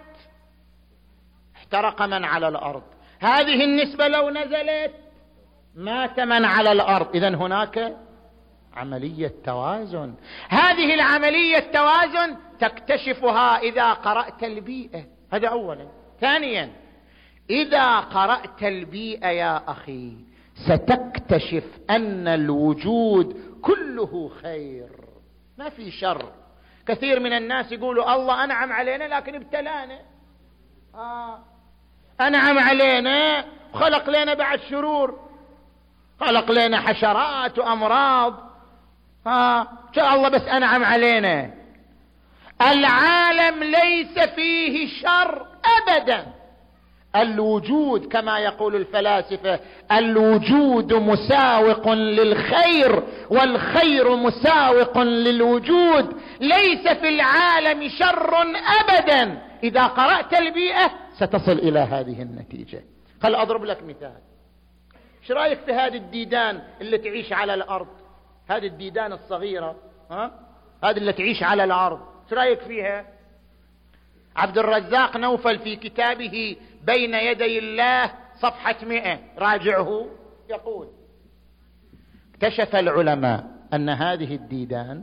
S3: احترق من على الأرض، هذه النسبة لو نزلت مات من على الأرض. إذن هناك عملية توازن. هذه العملية التوازن تكتشفها إذا قرأت البيئة. هذا أولا. ثانيا، إذا قرأت البيئة يا أخي ستكتشف أن الوجود كله خير، ما في شر. كثير من الناس يقولوا الله أنعم علينا لكن ابتلانا. أنعم علينا وخلق لنا بعد شرور، خلق لنا حشرات وأمراض. شاء الله بس أنعم علينا. العالم ليس فيه شر أبدا. الوجود كما يقول الفلاسفة، الوجود مساوق للخير والخير مساوق للوجود. ليس في العالم شر أبدا. إذا قرأت البيئة ستصل إلى هذه النتيجة. خل أضرب لك مثال. ايش رأيك في هذه الديدان اللي تعيش على الأرض؟ هذه الديدان الصغيرة، هذه اللي تعيش على الأرض، ايش رأيك فيها؟ عبد الرزاق نوفل في كتابه بين يدي الله صفحة 100 راجعه يقول: اكتشف العلماء أن هذه الديدان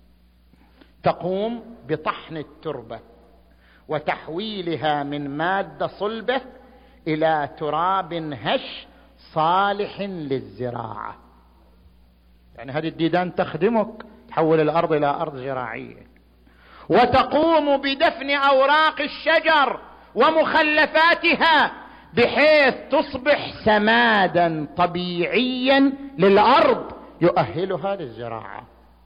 S3: تقوم بطحن التربة وتحويلها من مادة صلبة إلى تراب هش صالح للزراعة. يعني هذه الديدان تخدمك، تحول الأرض إلى أرض زراعية. وتقوم بدفن أوراق الشجر ومخلفاتها بحيث تصبح سمادا طبيعيا للأرض يؤهلها للزراعة.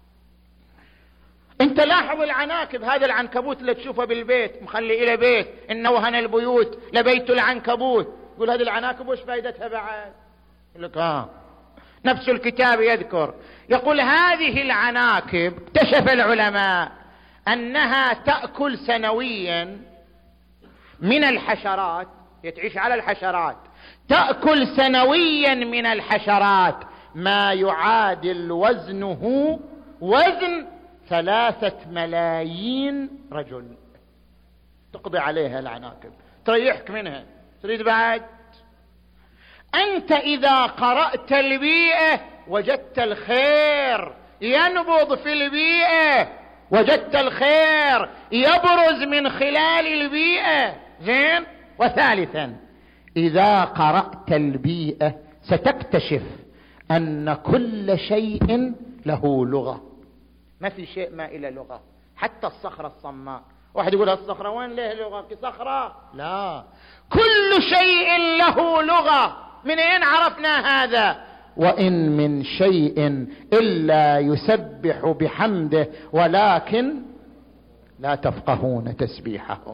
S3: انت لاحظ العناكب، هذا العنكبوت اللي تشوفه بالبيت مخلي إلى بيت، إن وهن البيوت لبيت العنكبوت. يقول هذه العناكب وش فائدتها بعد؟ يقول لك نفس الكتاب يذكر، يقول هذه العناكب اكتشف العلماء أنها تأكل سنويا من الحشرات، يتعيش على الحشرات، تأكل سنويا من الحشرات ما يعادل وزنه وزن 3 ملايين رجل. تقضي عليها العناكب، تريحك منها، تريد بعد؟ أنت إذا قرأت البيئة وجدت الخير ينبض في البيئة، وجدت الخير يبرز من خلال البيئة. زين. وثالثا، إذا قرأت البيئة ستكتشف أن كل شيء له لغة. ما في شيء ما إلى لغة، حتى الصخرة الصماء. واحد يقول الصخرة وين له لغة؟ في صخرة؟ لا، كل شيء له لغة. من أين عرفنا هذا؟ وإن من شيء إلا يسبح بحمده ولكن لا تفقهون تسبيحهم.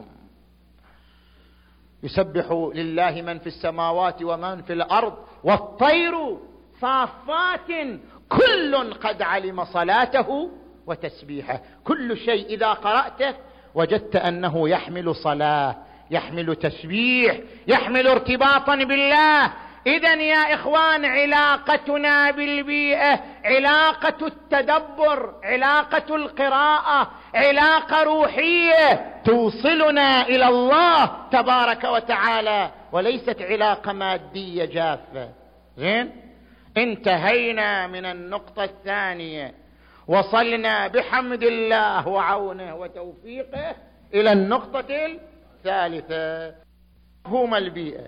S3: يسبح لله من في السماوات ومن في الأرض والطير صافات كل قد علم صلاته وتسبيحه. كل شيء إذا قرأته وجدت أنه يحمل صلاة، يحمل تسبيح، يحمل ارتباطا بالله. إذن يا إخوان، علاقتنا بالبيئة علاقة التدبر، علاقة القراءة، علاقة روحية توصلنا إلى الله تبارك وتعالى، وليست علاقة مادية جافة. زين. انتهينا من النقطة الثانية، وصلنا بحمد الله وعونه وتوفيقه إلى النقطة الثالثة، مفهوم البيئة.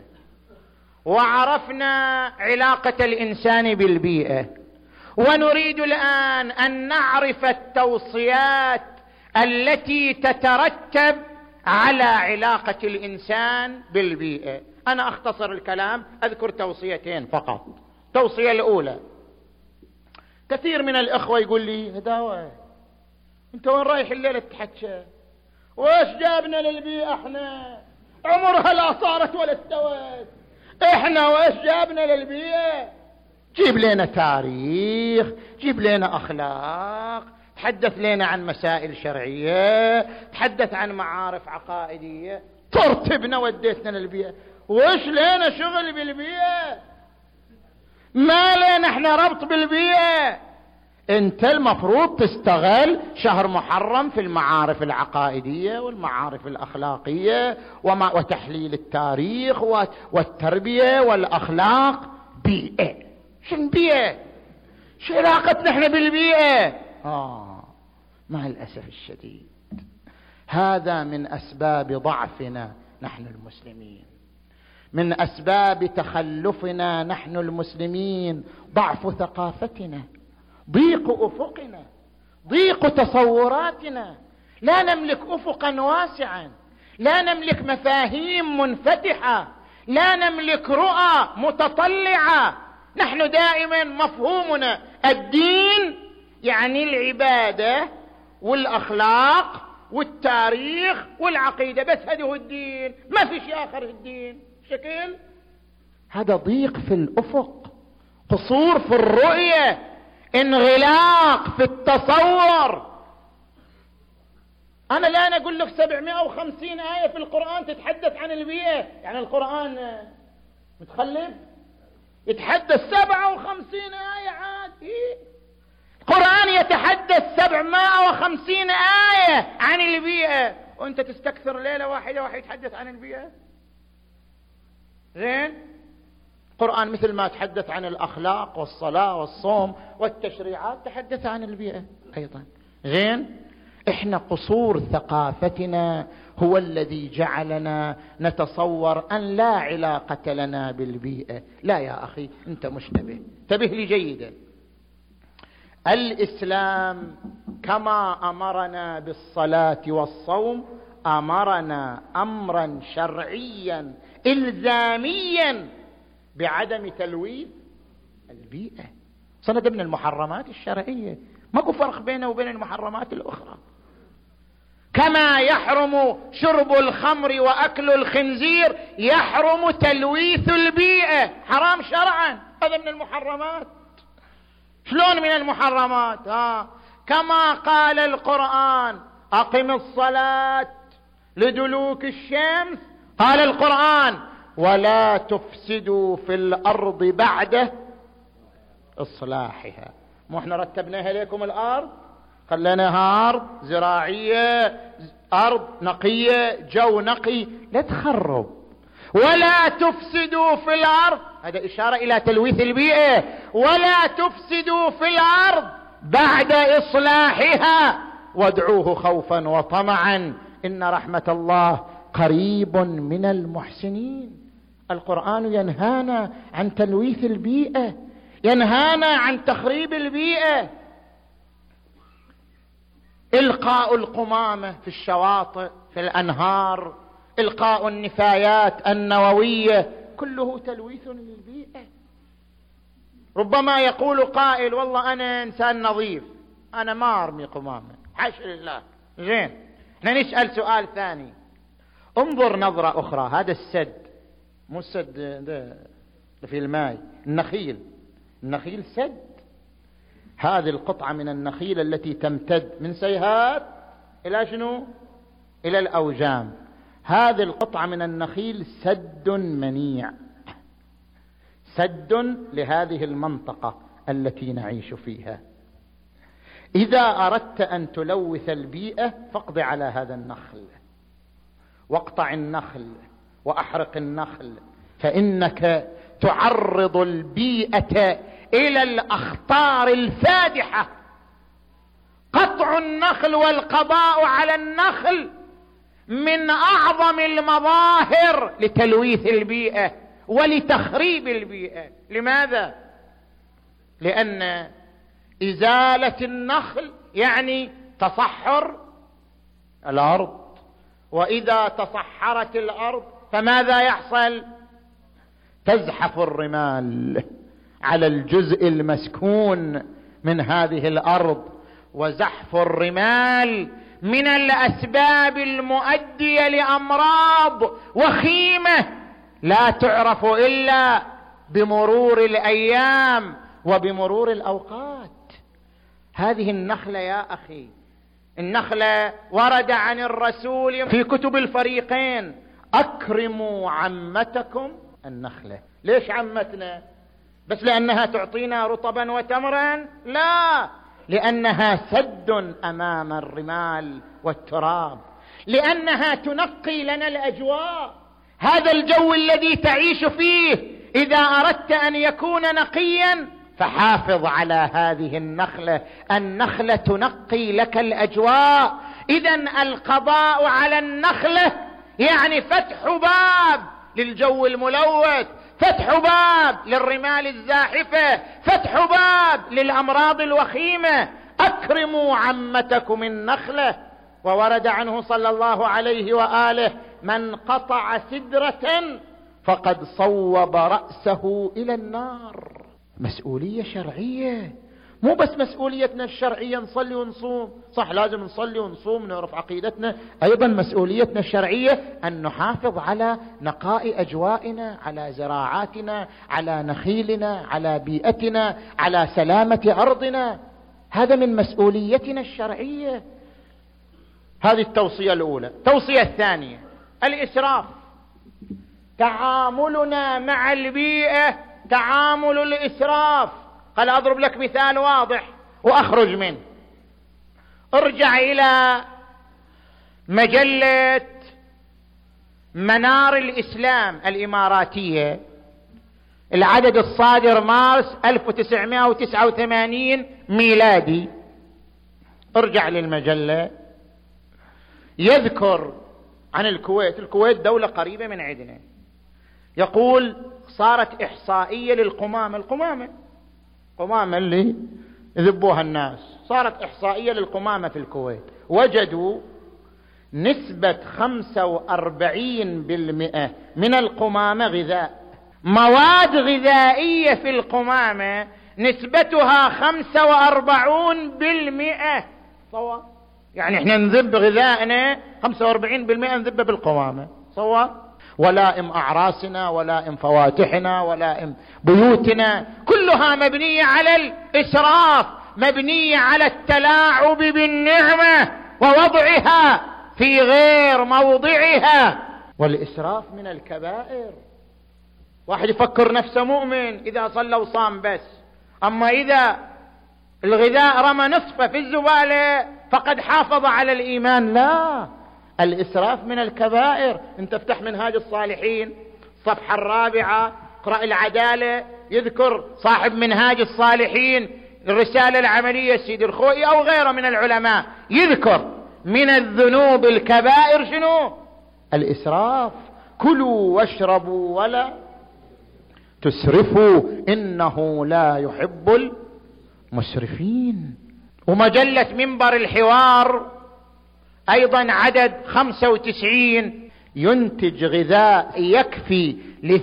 S3: وعرفنا علاقة الإنسان بالبيئة، ونريد الآن أن نعرف التوصيات التي تترتب على علاقة الإنسان بالبيئة. أنا أختصر الكلام، أذكر توصيتين فقط. التوصية الأولى، كثير من الأخوة يقول لي هداوة أنت وين رايح الليلة تتحكى؟ وإيش جابنا للبيئة؟ إحنا عمرها لا صارت ولا استوت، إحنا وإيش جابنا للبيئة؟ جيب لنا تاريخ، جيب لنا أخلاق، تحدث لنا عن مسائل شرعية، تحدث عن معارف عقائدية، ترتبنا وديتنا للبيئة. وإيش لنا شغل بالبيئة؟ ما لنا احنا ربط بالبيئة. انت المفروض تستغل شهر محرم في المعارف العقائدية والمعارف الأخلاقية وتحليل التاريخ والتربية والأخلاق. بيئة؟ شن بيئة؟ شو علاقتنا احنا بالبيئة؟ مع الأسف الشديد هذا من أسباب ضعفنا نحن المسلمين، من أسباب تخلفنا نحن المسلمين، ضعف ثقافتنا، ضيق أفقنا، ضيق تصوراتنا. لا نملك أفقا واسعا، لا نملك مفاهيم منفتحة، لا نملك رؤى متطلعة. نحن دائما مفهومنا الدين يعني العبادة والأخلاق والتاريخ والعقيدة، بس هذا هو الدين، ما في شيء آخر الدين. شكل هذا ضيق في الأفق، قصور في الرؤية، انغلاق في التصور. أنا لا أقول لك 750 آية في القرآن تتحدث عن البيئة، يعني القرآن متخلف؟ يتحدث 57 آية عاد. القرآن يتحدث 750 آية عن البيئة، وأنت تستكثر ليلة واحدة واحد يتحدث عن البيئة؟ زين؟ القرآن مثل ما تحدث عن الأخلاق والصلاة والصوم والتشريعات تحدث عن البيئة أيضا. زين؟ إحنا قصور ثقافتنا هو الذي جعلنا نتصور أن لا علاقة لنا بالبيئة. لا يا أخي، أنت مشتبه، انتبه لي جيدا. الإسلام كما أمرنا بالصلاة والصوم أمرنا أمرا شرعيا إلزاميا بعدم تلويث البيئة. صند من المحرمات الشرعية، ماكو فرق بينه وبين المحرمات الأخرى. كما يحرم شرب الخمر وأكل الخنزير يحرم تلويث البيئة، حرام شرعا، هذا من المحرمات. شلون من المحرمات؟ كما قال القرآن أقم الصلاة لدلوك الشمس، قال القرآن ولا تفسدوا في الأرض بعد إصلاحها. مو احنا رتبناها لكم الأرض، خليناها أرض زراعية، أرض نقية، جو نقي، لا تخرب. ولا تفسدوا في الأرض، هذا إشارة إلى تلويث البيئة. ولا تفسدوا في الأرض بعد إصلاحها وادعوه خوفا وطمعا إن رحمة الله قريب من المحسنين. القرآن ينهانا عن تلويث البيئة، ينهانا عن تخريب البيئة. إلقاء القمامة في الشواطئ، في الأنهار، إلقاء النفايات النووية، كله تلويث للبيئة. ربما يقول قائل والله أنا إنسان نظيف، أنا ما أرمي قمامة، حاشا لله. زين، احنا نسأل سؤال ثاني. انظر نظرة أخرى، هذا السد، مو السد ده في الماء، النخيل سد. هذه القطعة من النخيل التي تمتد من سيهات إلى شنو؟ إلى الأوجام. هذه القطعة من النخيل سد منيع، سد لهذه المنطقة التي نعيش فيها. إذا أردت أن تلوث البيئة فاقض على هذا النخل، واقطع النخل وأحرق النخل، فإنك تعرض البيئة إلى الأخطار الفادحة. قطع النخل والقضاء على النخل من أعظم المظاهر لتلويث البيئة ولتخريب البيئة. لماذا؟ لأن إزالة النخل يعني تصحر الأرض، وإذا تصحرت الأرض فماذا يحصل؟ تزحف الرمال على الجزء المسكون من هذه الأرض، وزحف الرمال من الأسباب المؤدية لأمراض وخيمة لا تعرف إلا بمرور الأيام وبمرور الأوقات. هذه النخلة يا أخي، النخلة ورد عن الرسول في كتب الفريقين أكرموا عمتكم النخلة. ليش عمتنا؟ بس لأنها تعطينا رطبا وتمرا؟ لا، لأنها سد أمام الرمال والتراب، لأنها تنقي لنا الأجواء. هذا الجو الذي تعيش فيه إذا أردت أن يكون نقيا فحافظ على هذه النخلة، النخلة تنقي لك الأجواء. إذن القضاء على النخلة يعني فتح باب للجو الملوث، فتح باب للرمال الزاحفة، فتح باب للأمراض الوخيمة. أكرموا عمتكم النخلة. وورد عنه صلى الله عليه وآله: من قطع سدرة فقد صوب رأسه إلى النار. مسؤولية شرعية، مو بس مسؤوليتنا الشرعية نصلي ونصوم، صح لازم نصلي ونصوم نعرف عقيدتنا، أيضا مسؤوليتنا الشرعية أن نحافظ على نقاء أجوائنا، على زراعاتنا، على نخيلنا، على بيئتنا، على سلامة أرضنا. هذا من مسؤوليتنا الشرعية. هذه التوصية الأولى. التوصية الثانية: الإسراف. تعاملنا مع البيئة تعامل الإسراف. قال أضرب لك مثال واضح وأخرج منه. ارجع إلى مجلة منار الإسلام الإماراتية، العدد الصادر مارس 1989 ميلادي. ارجع للمجلة، يذكر عن الكويت. الكويت دولة قريبة من عندنا. يقول: صارت إحصائية للقمامة. القمامة اللي يذبوها الناس، صارت إحصائية للقمامة في الكويت. وجدوا نسبة 45% من القمامة غذاء، مواد غذائية في القمامة نسبتها 45%. صواب؟ يعني احنا نذب غذائنا 45% نذبه بالقمامة. صواب؟ ولائم أعراسنا، ولائم فواتحنا، ولائم بيوتنا، كلها مبنية على الإسراف، مبنية على التلاعب بالنعمة ووضعها في غير موضعها. والإسراف من الكبائر. واحد يفكر نفسه مؤمن إذا صلى وصام بس، أما إذا الغذاء رمى نصفه في الزبالة فقد حافظ على الإيمان. لا، الإسراف من الكبائر. انت افتح منهاج الصالحين الصفحة 4، اقرأ العدالة، يذكر صاحب منهاج الصالحين الرسالة العملية السيد الخوئي أو غيره من العلماء، يذكر من الذنوب الكبائر شنو؟ الإسراف. كلوا واشربوا ولا تسرفوا إنه لا يحب المسرفين. ومجلة منبر الحوار أيضا عدد 95 ينتج غذاء يكفي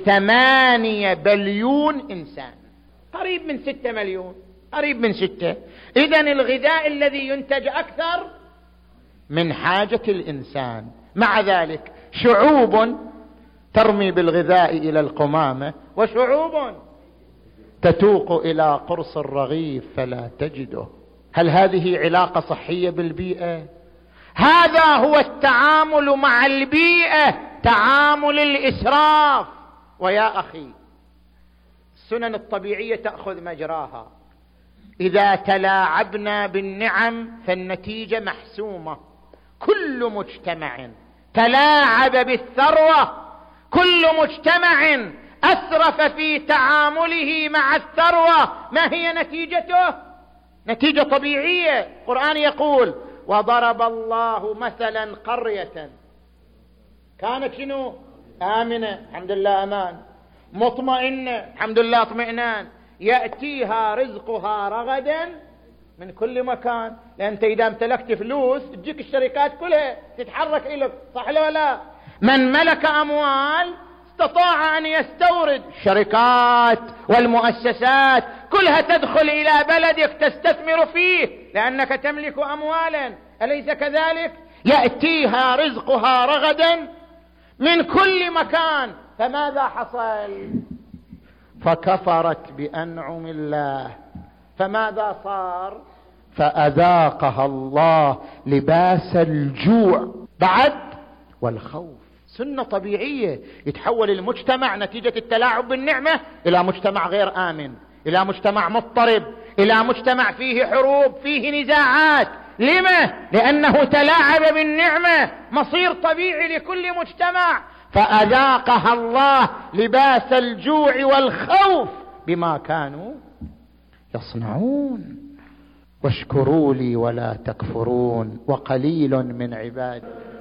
S3: ل8 بليون إنسان، قريب من 6 مليون، قريب من 6. إذن الغذاء الذي ينتج أكثر من حاجة الإنسان. مع ذلك شعوب ترمي بالغذاء إلى القمامة، وشعوب تتوق إلى قرص الرغيف فلا تجده. هل هذه علاقة صحية بالبيئة؟ هذا هو التعامل مع البيئة، تعامل الإسراف. ويا أخي، السنن الطبيعية تأخذ مجراها. إذا تلاعبنا بالنعم فالنتيجة محسومة. كل مجتمع تلاعب بالثروة، كل مجتمع أسرف في تعامله مع الثروة، ما هي نتيجته؟ نتيجة طبيعية. القرآن يقول: وضرب الله مثلا قرية كانت شنو؟ آمنة، الحمد لله أمان، مطمئنة، الحمد لله اطمئنان، يأتيها رزقها رغدا من كل مكان. لأن أنت إذا امتلكت فلوس تجيك الشركات كلها تتحرك إليك، صح ولا لا؟ من ملك أموال استطاع أن يستورد. الشركات والمؤسسات كلها تدخل إلى بلدك تستثمر فيه لأنك تملك أموالا، أليس كذلك؟ يأتيها رزقها رغدا من كل مكان. فماذا حصل؟ فكفرت بأنعم الله، فماذا صار؟ فأذاقها الله لباس الجوع بعد والخوف. سنة طبيعية. يتحول المجتمع نتيجة التلاعب بالنعمة إلى مجتمع غير آمن، إلى مجتمع مضطرب، إلى مجتمع فيه حروب، فيه نزاعات. لما؟ لأنه تلاعب بالنعمة. مصير طبيعي لكل مجتمع. فأذاقها الله لباس الجوع والخوف بما كانوا يصنعون. واشكروا لي ولا تكفرون وقليل من عبادي